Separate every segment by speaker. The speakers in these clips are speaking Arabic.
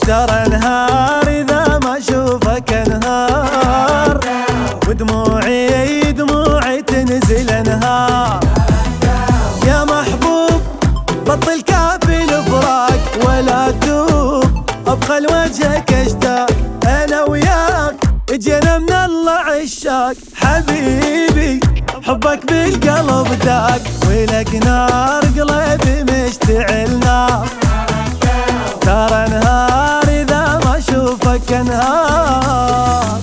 Speaker 1: ترى نهار إذا ما أشوفك انهار، ودموعي دموعي تنزل انهار. يا محبوب بطل كافي الفراق ولا تدوب، ابقى لوجهك اشتاق. انا وياك جينا من الله عشاق، حبيبي حبك بالقلب داق، ولك نار قلبي مشتعل نار. ترى نهار إذا ما أشوفك انهار.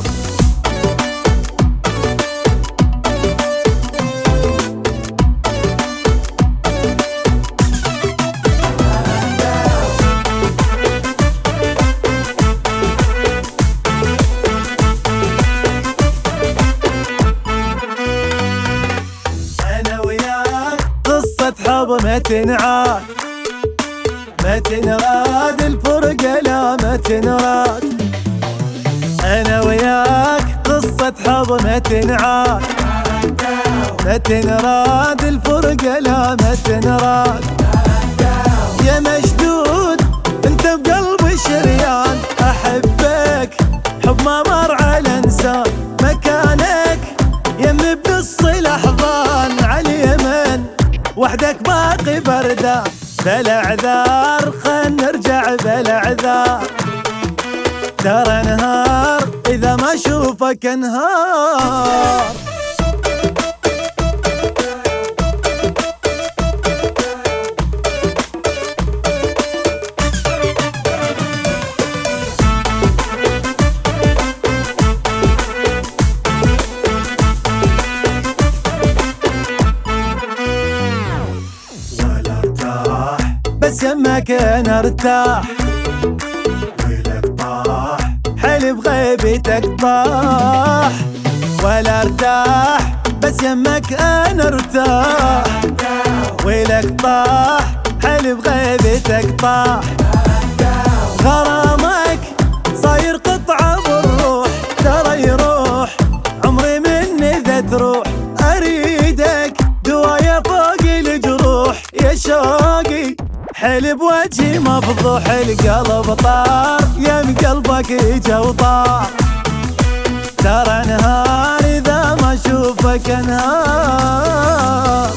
Speaker 1: أنا وياك قصة حب ما تنعاد، ما تنراد الفرقة لا ما تنراد. أنا وياك قصة حب ما تنعاد، ما تنراد الفرقة لا ما تنراد. يا مشدود انت بقلبي شريان، أحبك حب ما مر على إنسان. مكانك يمي بنص الأحضان، على اليمن وحدك باقي بردان. بلا اعذار خل نرجع بلا اعذار، ترى نهار اذا ما اشوفك انهار. بس يمك انا ارتاح، ولك طاح حلي بغيبتك طاح. ولا ارتاح بس يمك انا ارتاح، ولك طاح حلي بغيبتك طاح. غرامك صاير قطعة بالروح، ترى يروح عمري مني ذا تروح. اريدك دوايا فوق الجروح، يا شوقي حلي بوجهي مفضوح. القلب طار يم قلبك اجا وطار، ترى نهار اذا ما اشوفك انهار.